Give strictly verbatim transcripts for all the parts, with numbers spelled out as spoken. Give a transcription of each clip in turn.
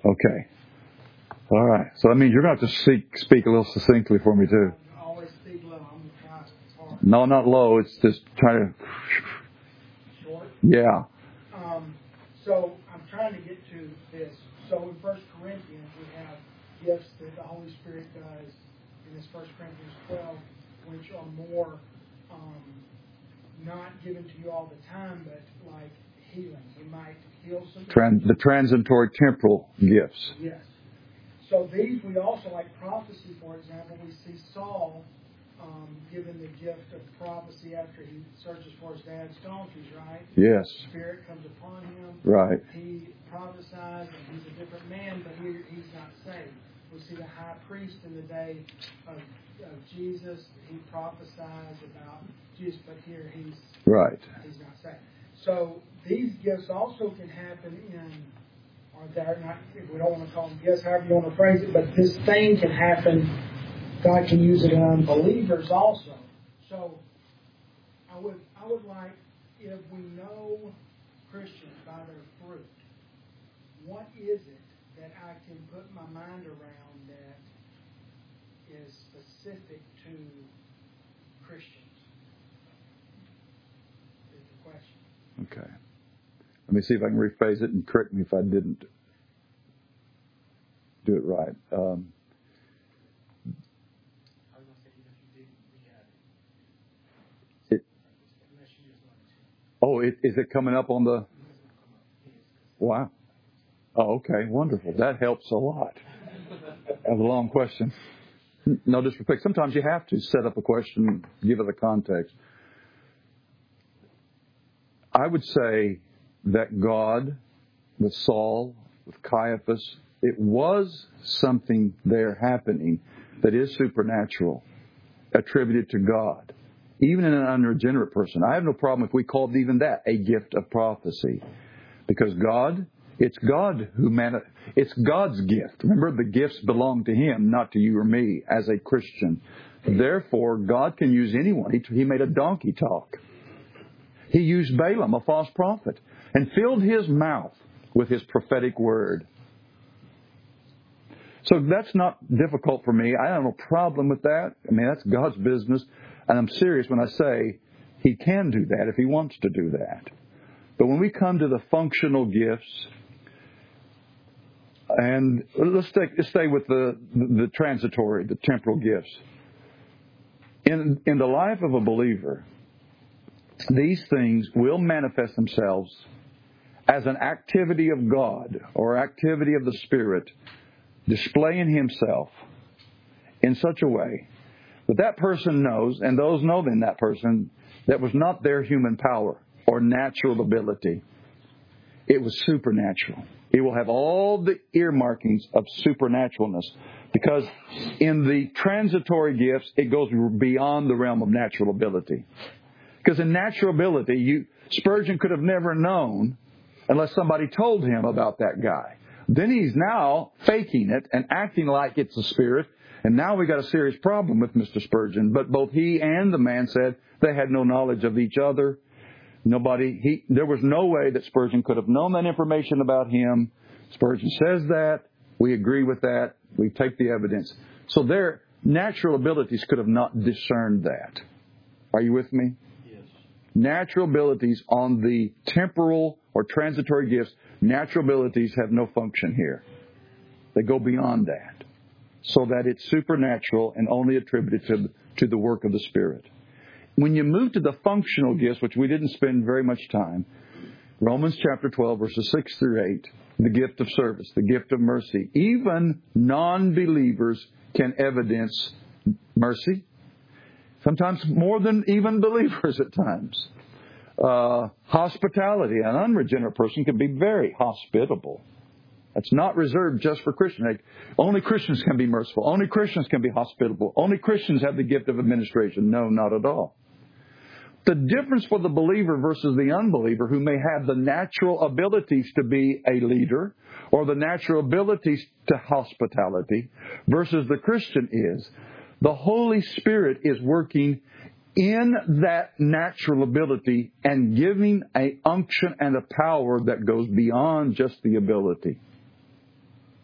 Okay. All right. So that means you're going to have to speak, speak a little succinctly for me, too. I always speak low. I'm going to try as hard. No, not low. It's just trying to... Short? Yeah. Um, so I'm trying to get to this. So in First Corinthians, we have gifts that the Holy Spirit does in this First Corinthians twelve, which are more um, not given to you all the time, but like healing. You might heal some. Trans, the transitory temporal gifts. Yes. So these we also, like prophecy, for example, we see Saul um, given the gift of prophecy after he searches for his dad's donkeys, right? Yes. The Spirit comes upon him. Right. He prophesies, and he's a different man, but he, he's not saved. We see the high priest in the day of, of Jesus. He prophesies about Jesus, but here he's right. He's not saved. So these gifts also can happen in, or they're not. We don't want to call them gifts, however you want to phrase it. But this thing can happen. God can use it in unbelievers also. So I would I would like, if we know Christians by their fruit, what is it that I can put my mind around that is specific to Christians? Is the question. Okay. Let me see if I can rephrase it and correct me if I didn't do it right. Um, it, oh, it, is it coming up on the... Wow. Oh, okay. Wonderful. That helps a lot. That was a long question. No disrespect. Sometimes you have to set up a question, give it a context. I would say that God, with Saul, with Caiaphas, it was something there happening that is supernatural, attributed to God, even in an unregenerate person. I have no problem if we called even that a gift of prophecy, because God, it's God who man, it's God's gift. Remember, the gifts belong to Him, not to you or me as a Christian. Therefore, God can use anyone. He, he made a donkey talk. He used Balaam, a false prophet, and filled his mouth with His prophetic word. So that's not difficult for me. I have no problem with that. I mean, that's God's business. And I'm serious when I say He can do that if He wants to do that. But when we come to the functional gifts, and let's, take, let's stay with the, the transitory, the temporal gifts. In, in the life of a believer, these things will manifest themselves as an activity of God or activity of the Spirit, displaying Himself in such a way that that person knows, and those know in that person, that was not their human power or natural ability. It was supernatural. It will have all the earmarkings of supernaturalness, because in the transitory gifts, it goes beyond the realm of natural ability. Because in natural ability, you, Spurgeon could have never known unless somebody told him about that guy. Then he's now faking it and acting like it's a spirit. And now we got a serious problem with Mister Spurgeon. But both he and the man said they had no knowledge of each other. Nobody, he, there was no way that Spurgeon could have known that information about him. Spurgeon says that. We agree with that. We take the evidence. So their natural abilities could have not discerned that. Are you with me? Natural abilities on the temporal or transitory gifts, natural abilities have no function here. They go beyond that, so that it's supernatural and only attributed to, to the work of the Spirit. When you move to the functional gifts, which we didn't spend very much time, Romans chapter twelve, verses six through eight, the gift of service, the gift of mercy. Even non-believers can evidence mercy. Sometimes more than even believers at times. Uh, hospitality. An unregenerate person can be very hospitable. That's not reserved just for Christians. Like, only Christians can be merciful. Only Christians can be hospitable. Only Christians have the gift of administration. No, not at all. The difference for the believer versus the unbeliever, who may have the natural abilities to be a leader or the natural abilities to hospitality, versus the Christian is, the Holy Spirit is working in that natural ability and giving an unction and a power that goes beyond just the ability.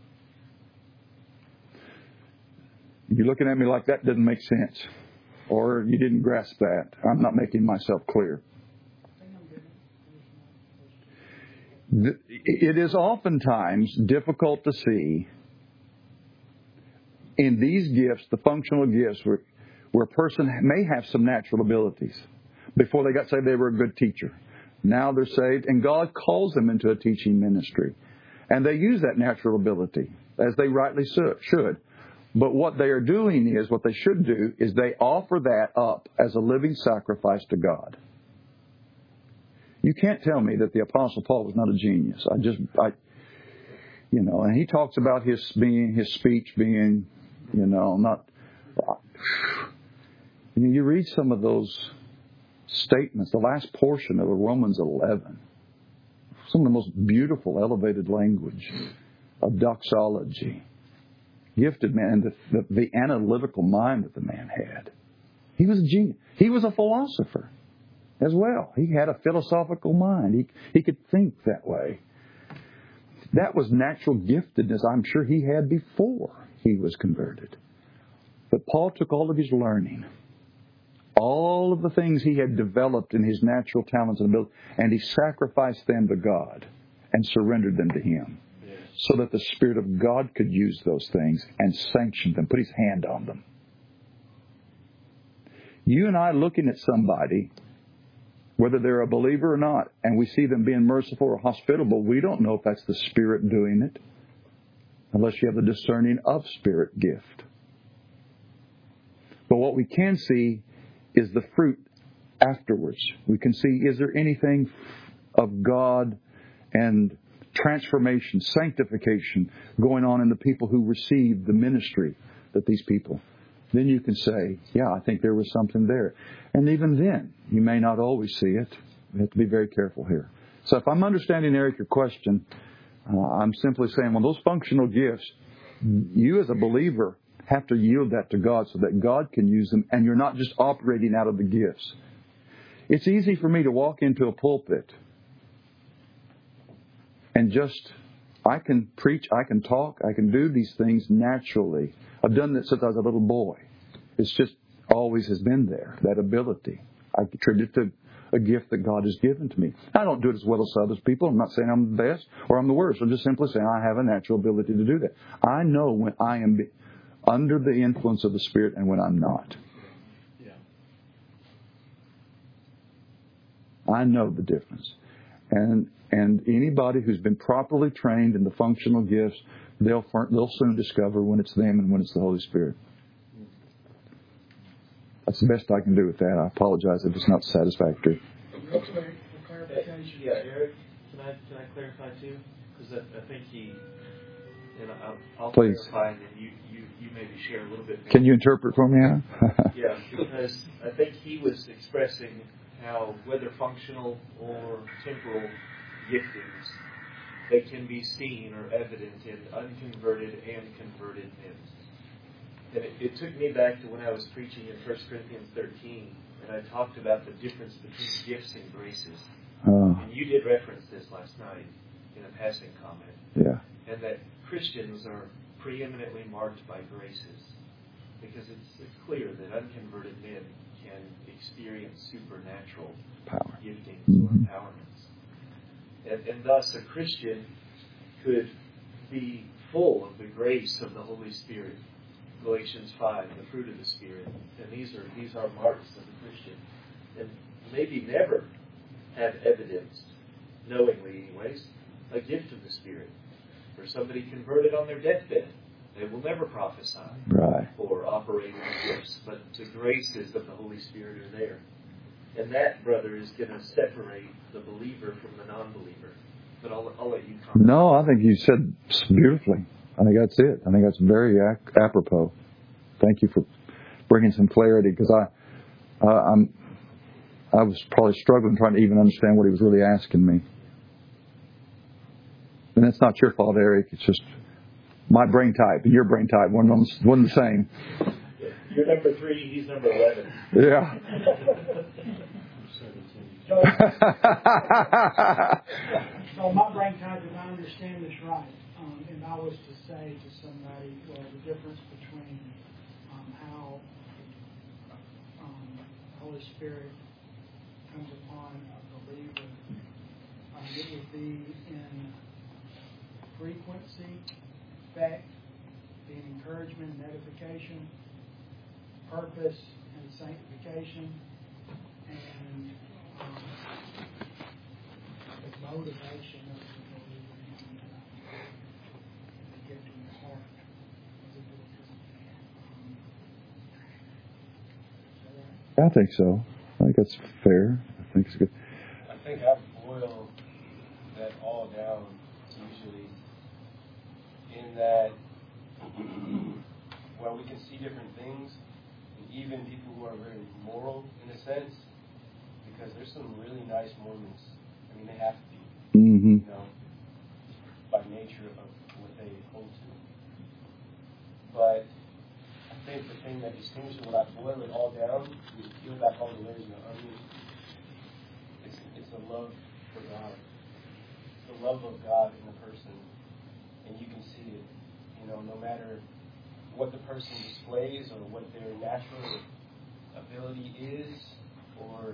You're looking at me like that doesn't make sense. Or you didn't grasp that. I'm not making myself clear. It is oftentimes difficult to see in these gifts, the functional gifts, where, where a person may have some natural abilities. Before they got saved, they were a good teacher. Now they're saved, and God calls them into a teaching ministry. And they use that natural ability, as they rightly should. But what they are doing is, what they should do, is they offer that up as a living sacrifice to God. You can't tell me that the Apostle Paul was not a genius. I just, I, you know, and he talks about his being, his speech being, you know, not. You know, you read some of those statements, the last portion of Romans eleven, some of the most beautiful, elevated language of doxology. Gifted man, the, the, the analytical mind that the man had. He was a genius. He was a philosopher as well. He had a philosophical mind. He, he could think that way. That was natural giftedness I'm sure he had before he was converted. But Paul took all of his learning, all of the things he had developed in his natural talents and abilities, and he sacrificed them to God and surrendered them to Him, so that the Spirit of God could use those things and sanction them, put His hand on them. You and I looking at somebody, whether they're a believer or not, and we see them being merciful or hospitable, we don't know if that's the Spirit doing it, unless you have the discerning of Spirit gift. But what we can see is the fruit afterwards. We can see, is there anything of God and transformation, sanctification going on in the people who receive the ministry that these people. Then you can say, yeah, I think there was something there. And even then, you may not always see it. We have to be very careful here. So if I'm understanding, Eric, your question, uh, I'm simply saying, well, those functional gifts, you as a believer have to yield that to God so that God can use them, and you're not just operating out of the gifts. It's easy for me to walk into a pulpit and just, I can preach, I can talk, I can do these things naturally. I've done that since I was a little boy. It's just always has been there, that ability. I attribute it to a gift that God has given to me. I don't do it as well as other people. I'm not saying I'm the best or I'm the worst. I'm just simply saying I have a natural ability to do that. I know when I am under the influence of the Spirit and when I'm not. Yeah. I know the difference. And and anybody who's been properly trained in the functional gifts, they'll they'll soon discover when it's them and when it's the Holy Spirit. That's the best I can do with that. I apologize if it's not satisfactory. Real quick, for clarification. Yeah, Eric, can I can I clarify too? Because I, I think he, and I'll, I'll Please. clarify, and then you, you, you maybe share a little bit more. Can you interpret for me, Anna? Yeah, because I think he was expressing how whether functional or temporal giftings, they can be seen or evident in unconverted and converted men. And it, it took me back to when I was preaching in First Corinthians thirteen, and I talked about the difference between gifts and graces. Oh. And you did reference this last night in a passing comment. Yeah. And that Christians are preeminently marked by graces, because it's, it's clear that unconverted men can experience supernatural Power. giftings Mm-hmm. or empowerments. And, and thus a Christian could be full of the grace of the Holy Spirit. Galatians five, the fruit of the Spirit. And these are these are marks of the Christian. And maybe never have evidenced, knowingly anyways, a gift of the Spirit. For somebody converted on their deathbed, they will never prophesy Right. or operate in the gifts, but the graces of the Holy Spirit are there. And that, brother, is going to separate the believer from the non-believer. But I'll, I'll let you comment. No, I think you said beautifully. I think that's it. I think that's very apropos. Thank you for bringing some clarity, because I, uh, I'm, I was probably struggling trying to even understand what he was really asking me. And that's not your fault, Eric. It's just my brain type and your brain type. One of them's one the same. You're number three. He's number eleven. Yeah. So, so my brain type, if I understand this right, um, and I was to say to somebody, well, the difference between uh, um, how um, the Holy Spirit comes upon a believer. Um, it would be in frequency, effect, being encouragement and edification, purpose and sanctification, and um, the motivation of the believer and uh, the gift in the heart of the believer. Um, is that right? I think so. I think that's fair. I think it's good. I think I boil that all down usually in that, well, we can see different things, and even people who are very moral in a sense, because there's some really nice Mormons. I mean, they have to be, Mm-hmm. you know, by nature of what they hold to. But I think the thing that distinguishes, when I boil it all down, we peel back all the layers of the onion, it's, it's the love for God. The love of God in the person. And you can see it, you know, no matter what the person displays or what their natural ability is, or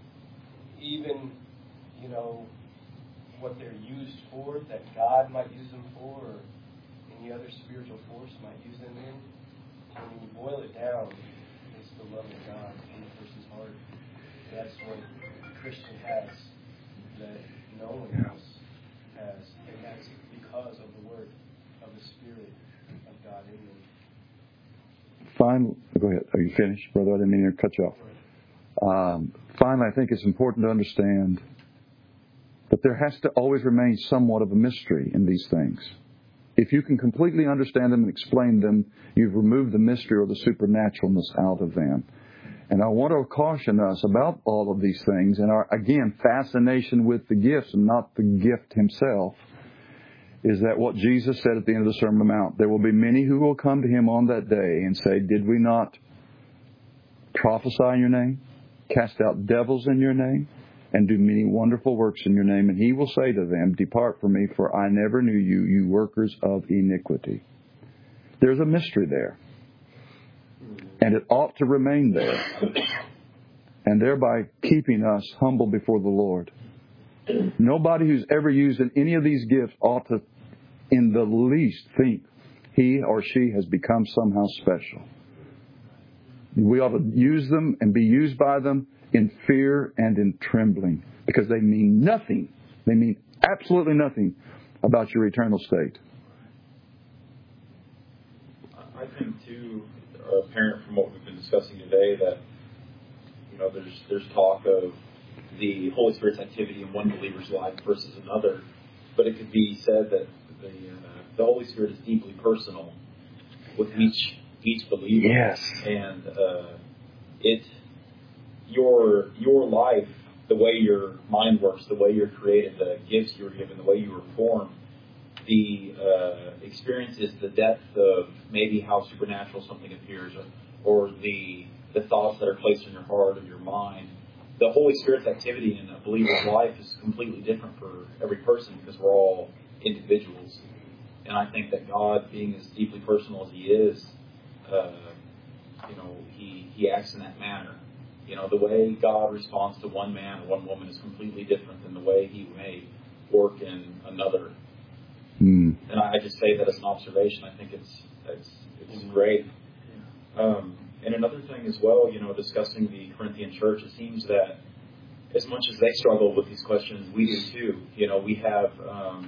even, you know, what they're used for, that God might use them for, or any other spiritual force might use them in. And when you boil it down, it's the love of God in the person's heart. That's what a Christian has that no one else has, and that's because of the work of the Spirit of God in them. Finally, go ahead. Are you finished, brother? I didn't mean to cut you off. Um, finally, I think it's important to understand that there has to always remain somewhat of a mystery in these things. If you can completely understand them and explain them, you've removed the mystery or the supernaturalness out of them. And I want to caution us about all of these things and our, again, fascination with the gifts and not the gift himself, is that what Jesus said at the end of the Sermon on the Mount, there will be many who will come to him on that day and say, did we not prophesy in your name, cast out devils in your name, and do many wonderful works in your name? And he will say to them, depart from me, for I never knew you, you workers of iniquity. There's a mystery there. And it ought to remain there. And thereby keeping us humble before the Lord. Nobody who's ever used in any of these gifts ought to, in the least, think he or she has become somehow special. We ought to use them and be used by them in fear and in trembling, because they mean nothing. They mean absolutely nothing about your eternal state. I think, too, apparent from what we've been discussing today, that you know there's there's talk of the Holy Spirit's activity in one believer's life versus another, but it could be said that the uh, the Holy Spirit is deeply personal with each each believer. Yes. And uh, it your your life, the way your mind works, the way you're created, the gifts you were given, the way you were formed, the uh, experiences, the depth of maybe how supernatural something appears, or, or the the thoughts that are placed in your heart or your mind. The Holy Spirit's activity in a believer's life is completely different for every person, because we're all individuals. And I think that God, being as deeply personal as He is, uh, you know, He He acts in that manner. You know, the way God responds to one man or one woman is completely different than the way He may work in another. Mm. And I just say that as an observation. I think it's it's it's great. Um, and another thing as well, you know, discussing the Corinthian church, it seems that as much as they struggle with these questions, we do too. You know, we have um,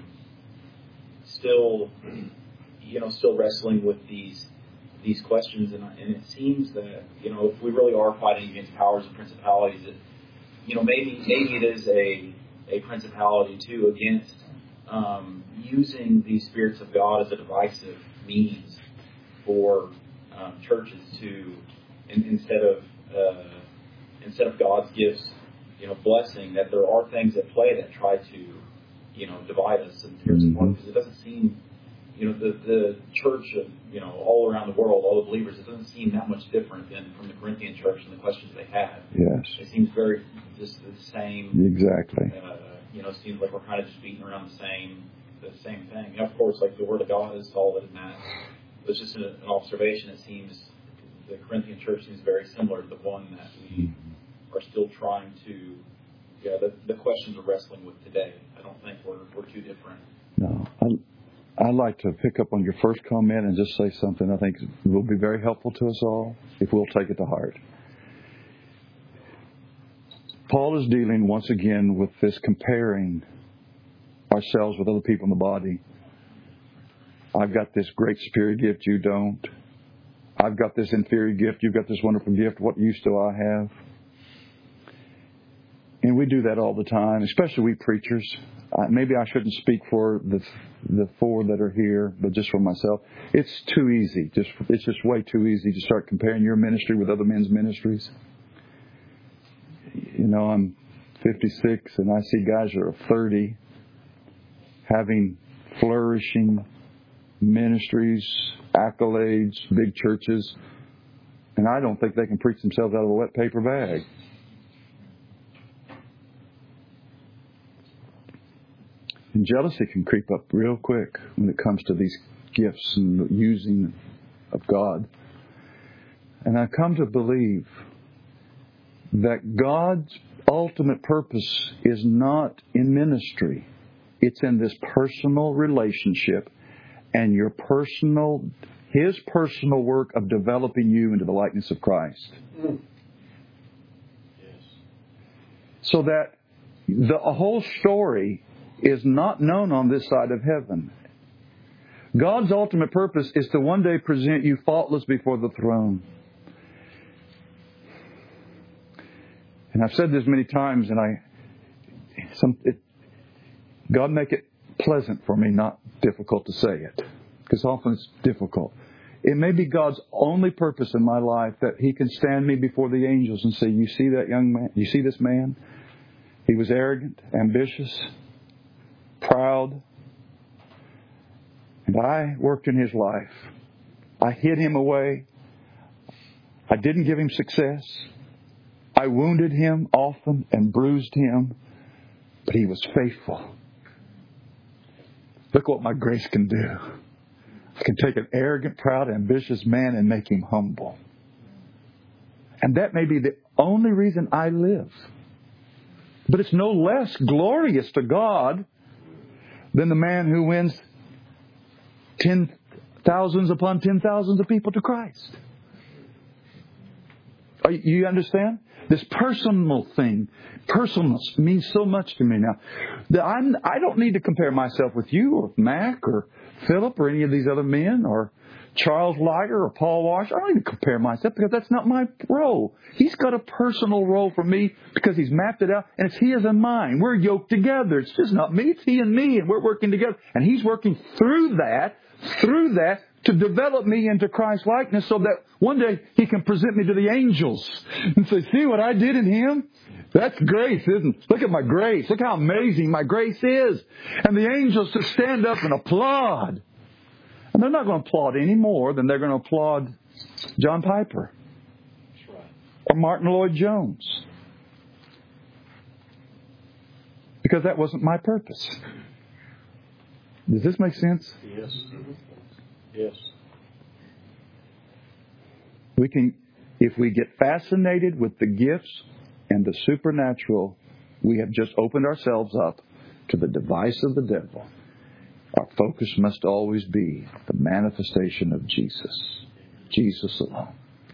still, you know, still wrestling with these these questions, and, and it seems that, you know, if we really are fighting against powers and principalities, it, you know, maybe maybe it is a a principality too against um, using the spirits of God as a divisive means for um, churches to, in, instead of uh, instead of God's gifts, you know, blessing, that there are things at play that try to, you know, divide us and tear us apart. Because it doesn't seem, you know, the the church, of, you know, all around the world, all the believers, it doesn't seem that much different than from the Corinthian church and the questions they had. Yes. It seems very just the same. Exactly. Uh, you know, it seems like we're kind of just beating around the same the same thing. And of course, like the Word of God is solid in that. But it's just an, an observation. It seems the Corinthian church seems very similar to the one that we are still trying to, yeah, the, the questions we're wrestling with today. I don't think we're we're too different. No. I, I'd like to pick up on your first comment and just say something I think will be very helpful to us all if we'll take it to heart. Paul is dealing once again with this comparing ourselves with other people in the body. I've got this great superior gift, you don't. I've got this inferior gift, you've got this wonderful gift, what use do I have? And we do that all the time, especially we preachers. Uh, maybe I shouldn't speak for the the four that are here, but just for myself. It's too easy. Just It's just way too easy to start comparing your ministry with other men's ministries. You know, I'm fifty-six and I see guys that are thirty having flourishing ministries, accolades, big churches, and I don't think they can preach themselves out of a wet paper bag. And jealousy can creep up real quick when it comes to these gifts and the using of God. And I come to believe that God's ultimate purpose is not in ministry. It's in this personal relationship and your personal, His personal work of developing you into the likeness of Christ. Mm. Yes. So that the whole story is not known on this side of heaven. God's ultimate purpose is to one day present you faultless before the throne. And I've said this many times, and I, some, it, God make it pleasant for me, not difficult to say it, because often it's difficult. It may be God's only purpose in my life that He can stand me before the angels and say, "You see that young man? You see this man? He was arrogant, ambitious, proud, and I worked in his life. I hid him away. I didn't give him success. I wounded him often and bruised him, but he was faithful. Look what my grace can do. I can take an arrogant, proud, ambitious man and make him humble. And that may be the only reason I live. But it's no less glorious to God than the man who wins ten thousands upon ten thousands of people to Christ. Are you, you understand? This personal thing, personalness means so much to me now. That I'm, I don't need to compare myself with you or Mac or Philip or any of these other men or Charles Liger or Paul Wash. I don't need to compare myself because that's not my role. He's got a personal role for me because He's mapped it out, and it's His and mine. We're yoked together. It's just not me. It's He and me, and we're working together. And He's working through that, through that, to develop me into Christ's likeness so that one day He can present me to the angels and say, "See what I did in him? That's grace, isn't it? Look at my grace. Look how amazing my grace is." And the angels just stand up and applaud. And they're not going to applaud any more than they're going to applaud John Piper or Martin Lloyd-Jones. Because that wasn't my purpose. Does this make sense? Yes. Yes. We can, if we get fascinated with the gifts and the supernatural, we have just opened ourselves up to the device of the devil. Our focus must always be the manifestation of Jesus. Jesus alone.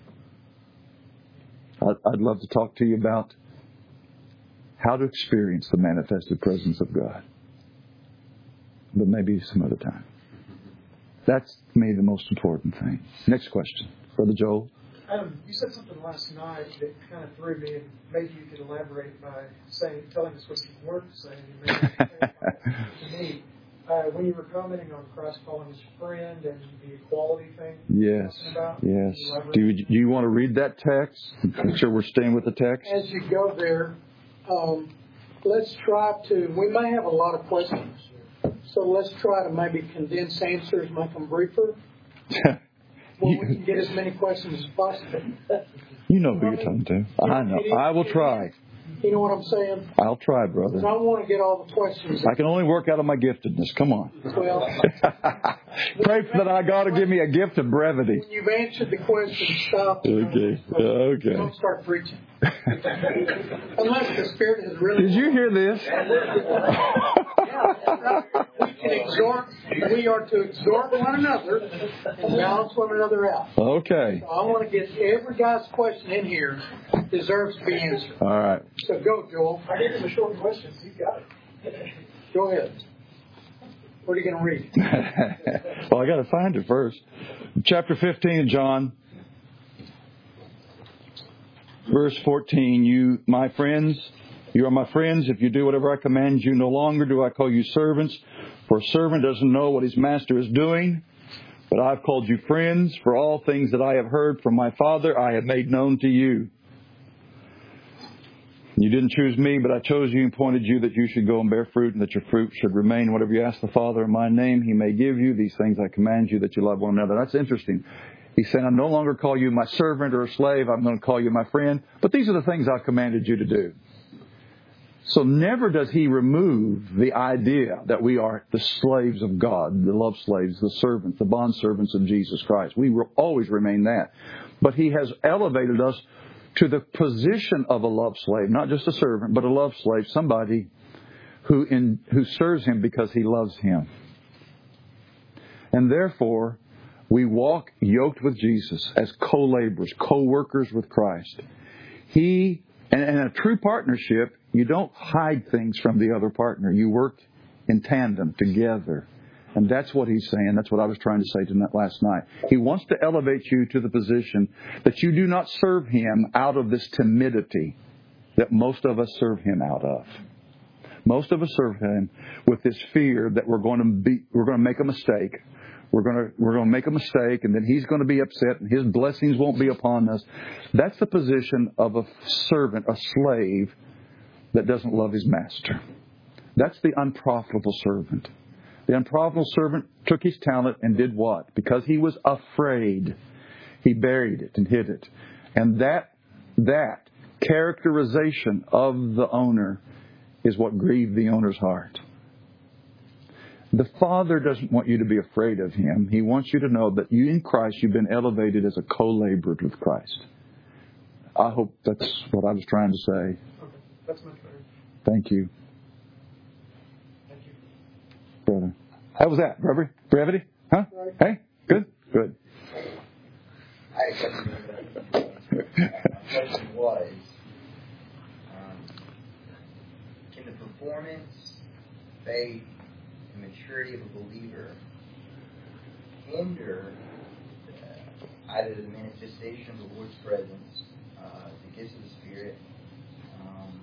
I'd love to talk to you about how to experience the manifested presence of God. But maybe some other time. That's, to me, the most important thing. Next question. Brother Joel. Adam, you said something last night that kind of threw me, and maybe you could elaborate by saying, telling us what you weren't saying. And maybe to me, uh, when you were commenting on Christ calling His friend and the equality thing. Yes. About, yes. Do you, do you want to read that text? Make sure we're staying with the text. As you go there, um, let's try to. We may have a lot of questions, so let's try to maybe condense answers, make them briefer. Well, we can get as many questions as possible. You know who you're talking to. I know. I will try. You know what I'm saying? I'll try, brother. I want to get all the questions. I can only work out of my giftedness. Come on. Well, Pray that I God to give me a gift of brevity. When you've answered the question, stop. Okay. Okay. Don't start preaching. Unless the Spirit has really... Did you hear this? Yeah, that's right. We can exhort, we are to exhort one another and balance one another out. Okay. So I want to get every guy's question in here deserves to be answered. All right. So go, Joel. I gave him a short question. You got it. Go ahead. What are you going to read? Well, I got to find it first. Chapter fifteen, John. Verse fourteen, you, my friends, you are my friends if you do whatever I command you. No longer do I call you servants, for a servant doesn't know what his master is doing. But I've called you friends, for all things that I have heard from my Father I have made known to you. You didn't choose me, but I chose you and appointed you that you should go and bear fruit, and that your fruit should remain. Whatever you ask the Father in my name, He may give you. These things I command you, that you love one another. That's interesting. He's saying, I no longer call you my servant or a slave. I'm going to call you my friend. But these are the things I've commanded you to do. So never does He remove the idea that we are the slaves of God, the love slaves, the servants, the bondservants of Jesus Christ. We will always remain that. But He has elevated us to the position of a love slave, not just a servant, but a love slave, somebody who in, who serves Him because he loves Him. And therefore, we walk yoked with Jesus as co-laborers, co-workers with Christ. He, and in a true partnership, you don't hide things from the other partner. You work in tandem together. And that's what He's saying. That's what I was trying to say tonight, last night. He wants to elevate you to the position that you do not serve Him out of this timidity that most of us serve Him out of. Most of us serve Him with this fear that we're going to be, we're going to make a mistake. We're going to, we're going to make a mistake, and then He's going to be upset, and His blessings won't be upon us. That's the position of a servant, a slave that doesn't love his master. That's the unprofitable servant. The unprofitable servant took his talent and did what? Because he was afraid, he buried it and hid it. And that, that characterization of the owner is what grieved the owner's heart. The Father doesn't want you to be afraid of Him. He wants you to know that you in Christ, you've been elevated as a co-laborer with Christ. I hope that's what I was trying to say. Okay, that's much better. Thank you. Thank you. Brother. How was that? Brevity? Brevity? Huh? Right. Hey? Good? Good. I My question was, um, can the performance, faith, and maturity of a believer hinder uh, either the manifestation of the Lord's presence, uh, the gifts of the Spirit, um,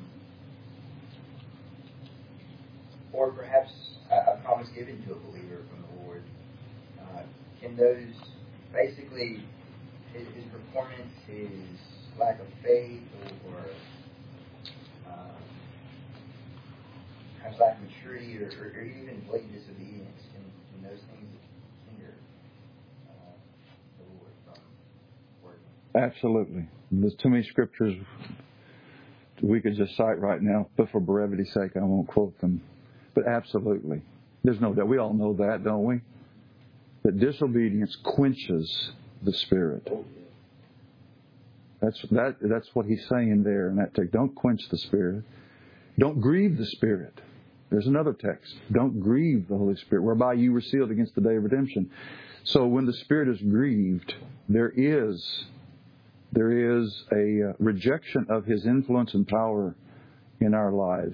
or perhaps a, a promise given to a believer from the Lord? Uh, can those basically his, his performance, his lack of faith, or, or uh, perhaps lack of maturity, or, or, or even blatant disobedience, can, can those things hinder uh, the Lord from working? Absolutely. There's too many scriptures we could just cite right now, but for brevity's sake, I won't quote them. But absolutely. There's no doubt. We all know that, don't we? That disobedience quenches the Spirit. That's that. That's what he's saying there in that text. Don't quench the Spirit. Don't grieve the Spirit. There's another text. Don't grieve the Holy Spirit, whereby you were sealed against the day of redemption. So when the Spirit is grieved, there is there is a rejection of His influence and power in our lives.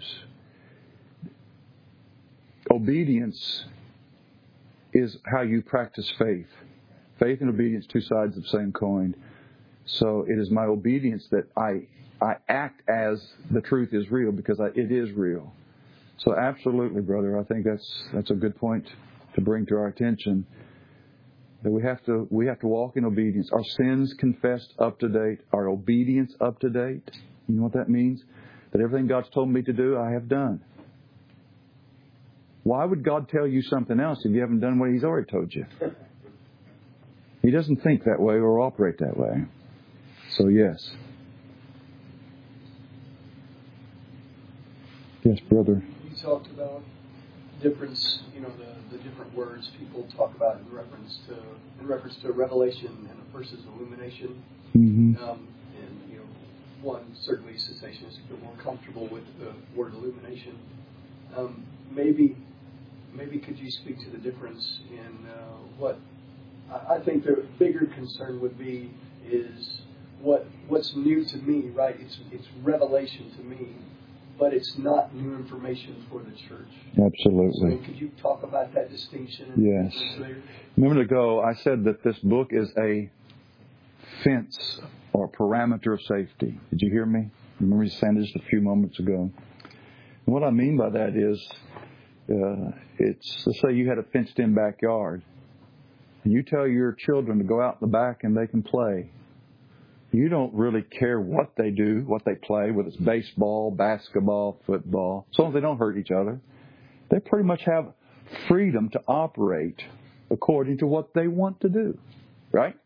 Obedience is how you practice faith. Faith and obedience, two sides of the same coin. So it is my obedience that I I act as the truth is real, because I, it is real. So absolutely, brother, I think that's that's a good point to bring to our attention. That we have to we have to walk in obedience. Our sins confessed up to date. Our obedience up to date. You know what that means? That everything God's told me to do, I have done. Why would God tell you something else if you haven't done what He's already told you? He doesn't think that way or operate that way. So yes. Yes, brother. You talked about difference, you know, the, the different different words people talk about in reference to in reference to revelation and versus illumination. Mm-hmm. Um, and you know, one certainly cessationists feel more comfortable with the word illumination. Um, maybe, maybe could you speak to the difference in uh, what I, I think the bigger concern would be is what what's new to me, right? It's it's revelation to me. But it's not new information for the church. Absolutely. So could you talk about that distinction? Yes. A minute ago, I said that this book is a fence or parameter of safety. Did you hear me? Remember you saying this a few moments ago? And what I mean by that is, uh, it's, let's say you had a fenced-in backyard, and you tell your children to go out in the back and they can play. You don't really care what they do, what they play, whether it's baseball, basketball, football, as long as they don't hurt each other. They pretty much have freedom to operate according to what they want to do, right?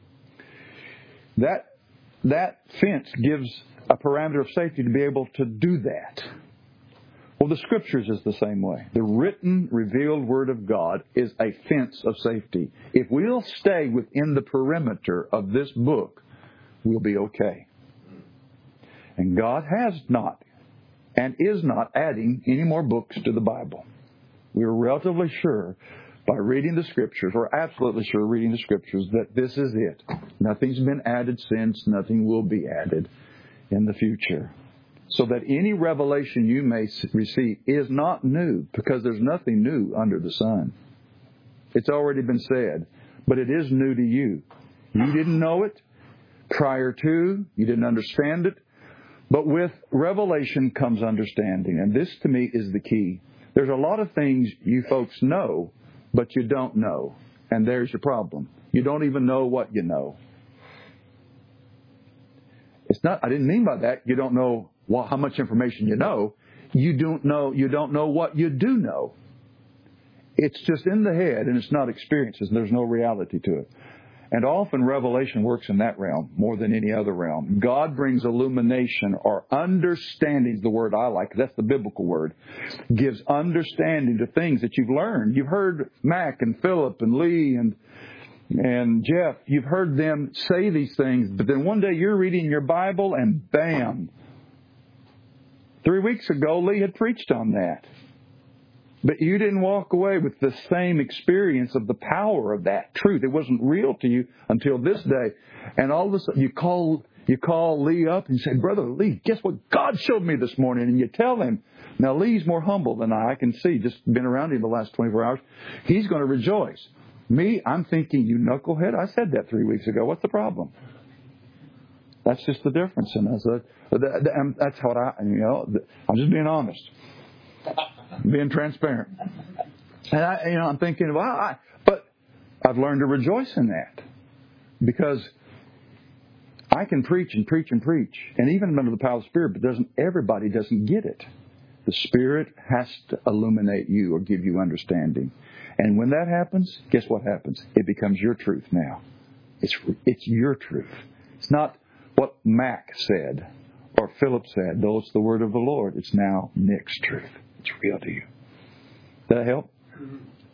That that fence gives a parameter of safety to be able to do that. Well, the Scriptures is the same way. The written, revealed Word of God is a fence of safety. If we'll stay within the perimeter of this book, we'll be okay. And God has not and is not adding any more books to the Bible. We're relatively sure by reading the Scriptures, or absolutely sure reading the Scriptures, that this is it. Nothing's been added since, nothing will be added in the future. So that any revelation you may receive is not new, because there's nothing new under the sun. It's already been said, but it is new to you. You didn't know it prior to, you didn't understand it, but with revelation comes understanding. And this to me is the key. There's a lot of things you folks know, but you don't know. And there's your problem. You don't even know what you know. It's not, I didn't mean by that you don't know what, how much information you know. You don't know, you don't know what you do know. It's just in the head and it's not experiences and there's no reality to it. And often revelation works in that realm more than any other realm. God brings illumination or understanding is the word I like. That's the biblical word. Gives understanding to things that you've learned. You've heard Mac and Philip and Lee and and Jeff. You've heard them say these things. But then one day you're reading your Bible and bam. Three weeks ago Lee had preached on that. But you didn't walk away with the same experience of the power of that truth. It wasn't real to you until this day. And all of a sudden you call you call Lee up and you say, Brother Lee, guess what God showed me this morning? And you tell him. Now Lee's more humble than I. I can see, just been around him the last twenty-four hours. He's going to rejoice. Me, I'm thinking, you knucklehead. I said that three weeks ago. What's the problem? That's just the difference in us. That's what I, you know, I'm just being honest. Being transparent. And I, you know, I'm thinking, well, I, but I've learned to rejoice in that. Because I can preach and preach and preach. And even under the power of the Spirit, but doesn't everybody doesn't get it. The Spirit has to illuminate you or give you understanding. And when that happens, guess what happens? It becomes your truth now. It's it's your truth. It's not what Mac said or Philip said. Though it's the word of the Lord, it's now Nick's truth. It's real to you. Did that help? Mm-hmm.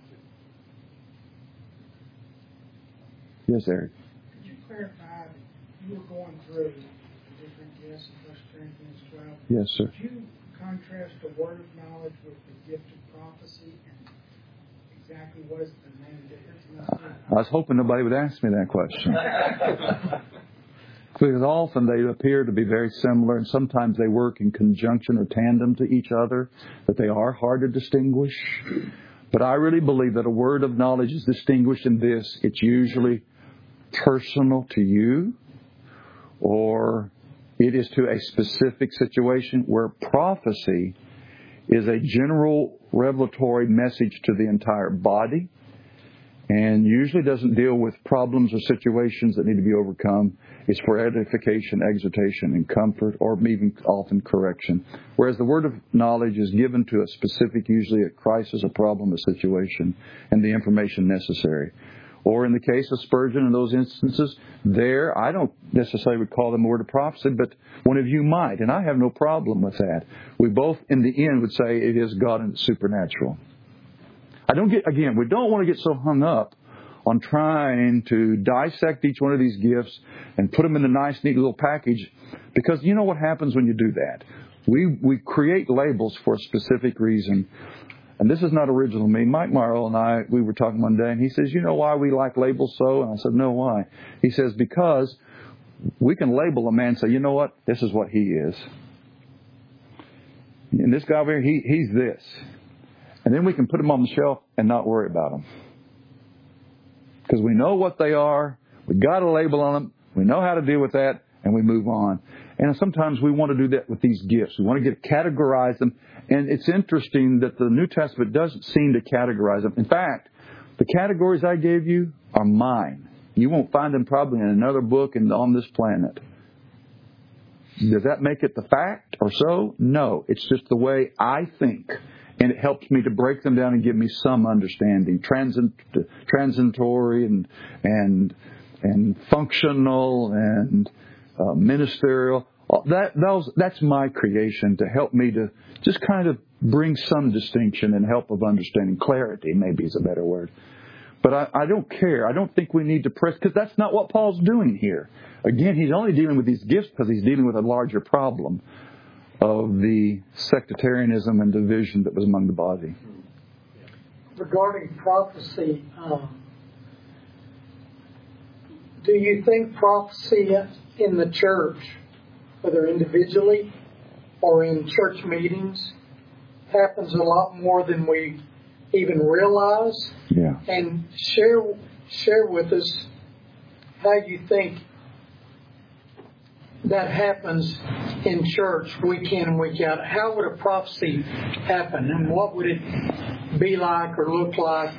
Yes, Eric. Could you clarify, you were going through the different gifts in First Corinthians twelve. Yes, sir. Could you contrast the word of knowledge with the gift of prophecy, and exactly what is the main difference? I was hoping nobody would ask me that question. Because often they appear to be very similar, and sometimes they work in conjunction or tandem to each other, but they are hard to distinguish. But I really believe that a word of knowledge is distinguished in this. It's usually personal to you, or it is to a specific situation, where prophecy is a general revelatory message to the entire body, and usually doesn't deal with problems or situations that need to be overcome. It's for edification, exhortation, and comfort, or even often correction. Whereas the word of knowledge is given to a specific, usually a crisis, a problem, a situation, and the information necessary. Or in the case of Spurgeon in those instances, there, I don't necessarily would call them a word of prophecy, but one of you might, and I have no problem with that. We both, in the end, would say it is God and the supernatural. I I don't get, again, we don't want to get so hung up on trying to dissect each one of these gifts and put them in a nice, neat little package, because you know what happens when you do that? We we create labels for a specific reason. And this is not original to me. Mike Marlowe and I, we were talking one day, and he says, you know why we like labels so? And I said, no, why? He says, because we can label a man and say, you know what? This is what he is. And this guy over here, he, he's this. And then we can put him on the shelf and not worry about him. Because we know what they are. We got a label on them. We know how to deal with that. And we move on. And sometimes we want to do that with these gifts. We want to get categorize them. And it's interesting that the New Testament doesn't seem to categorize them. In fact, the categories I gave you are mine. You won't find them probably in another book and on this planet. Does that make it the fact or so? No. It's just the way I think. And it helps me to break them down and give me some understanding. Transit, transitory and and and functional and uh, ministerial. That those that's my creation to help me to just kind of bring some distinction and help of understanding. Clarity maybe is a better word. But I, I don't care. I don't think we need to press, because that's not what Paul's doing here. Again, he's only dealing with these gifts because he's dealing with a larger problem of the sectarianism and division that was among the body. Regarding prophecy, um, do you think prophecy in the church, whether individually or in church meetings, happens a lot more than we even realize? Yeah. And share share with us how you think that happens in church week in and week out. How would a prophecy happen, and what would it be like or look like?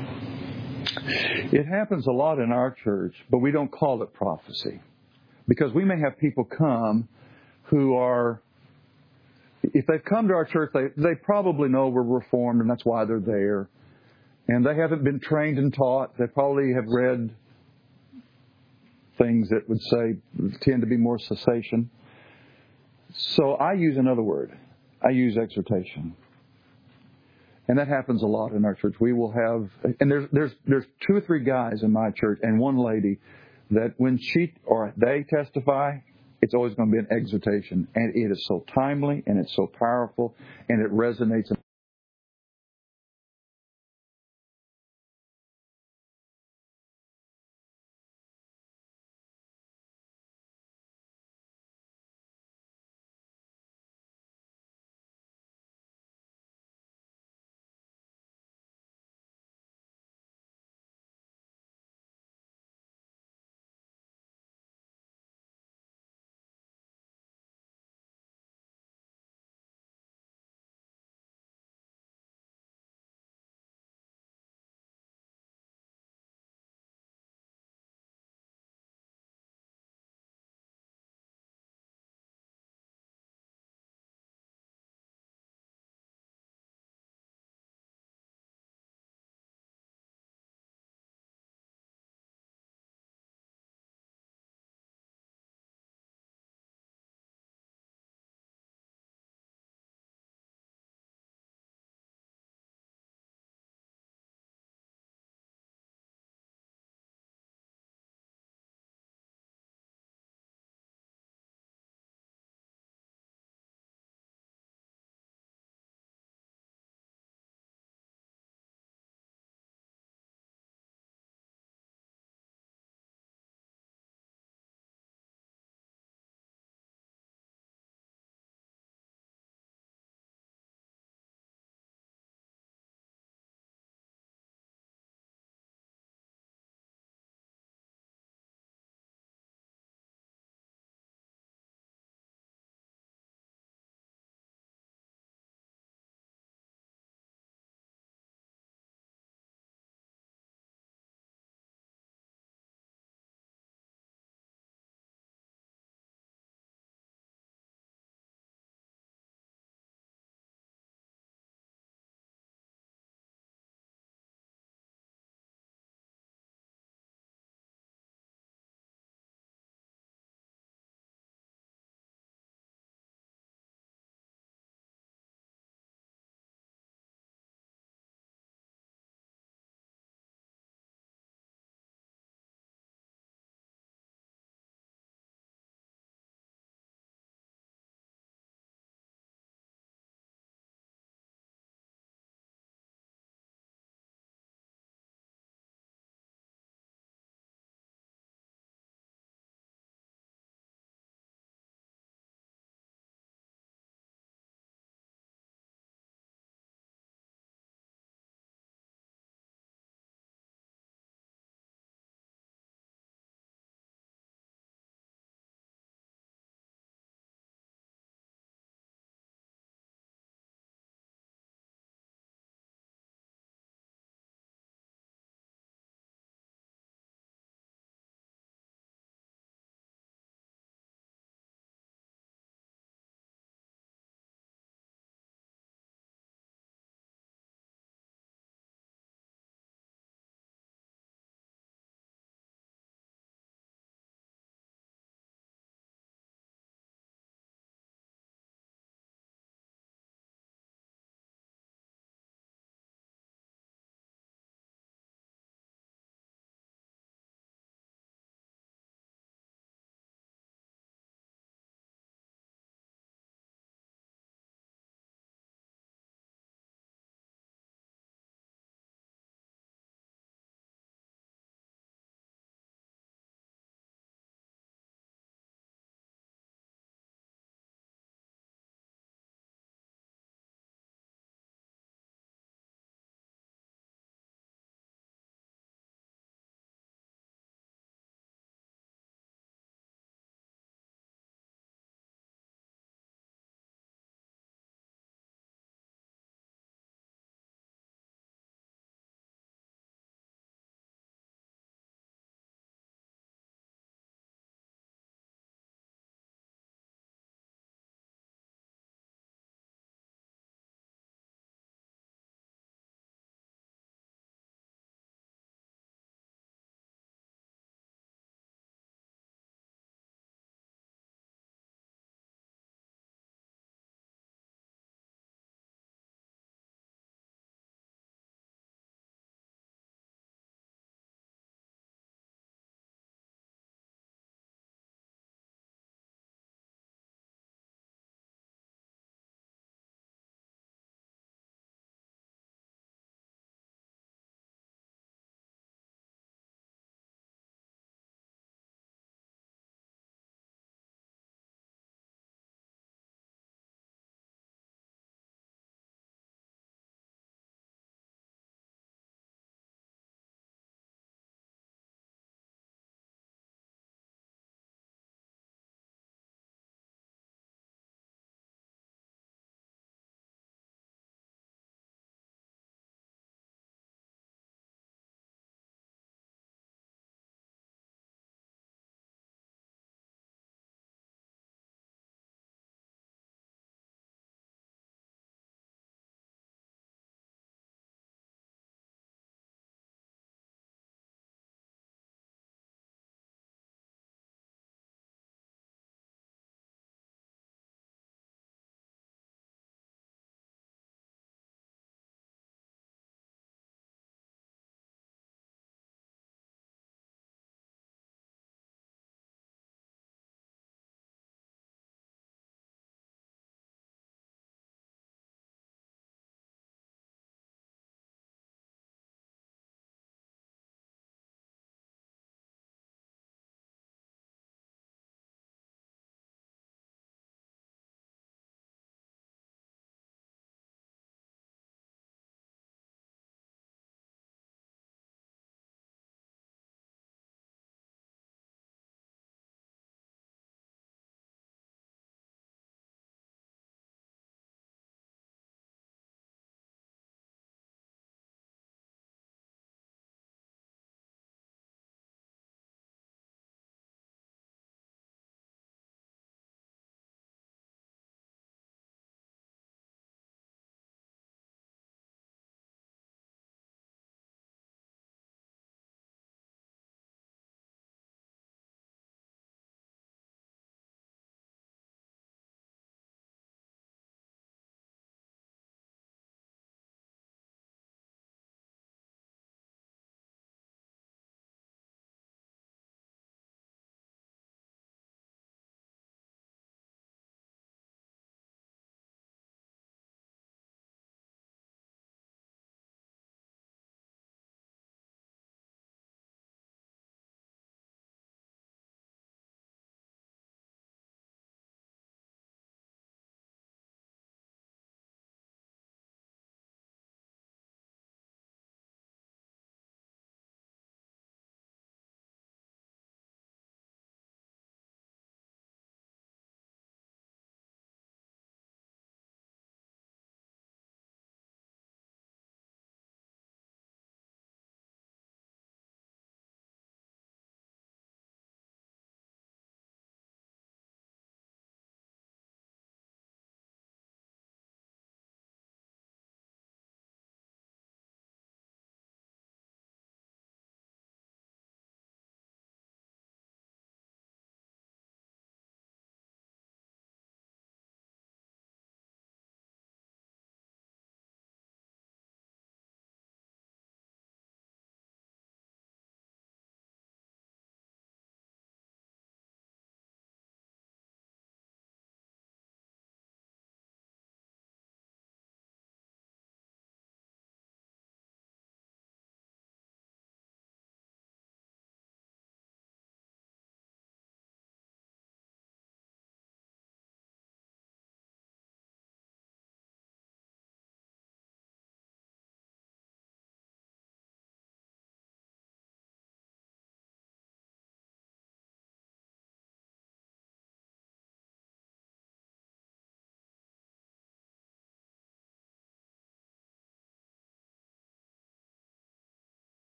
It happens a lot in our church, but we don't call it prophecy. Because we may have people come who are, if they've come to our church, they, they probably know we're Reformed, and that's why they're there. And they haven't been trained and taught. They probably have read things that would say, tend to be more cessation. So I use another word. I use exhortation. And that happens a lot in our church. We will have, and there's there's there's two or three guys in my church and one lady that when she or they testify, it's always going to be an exhortation. And it is so timely and it's so powerful and it resonates.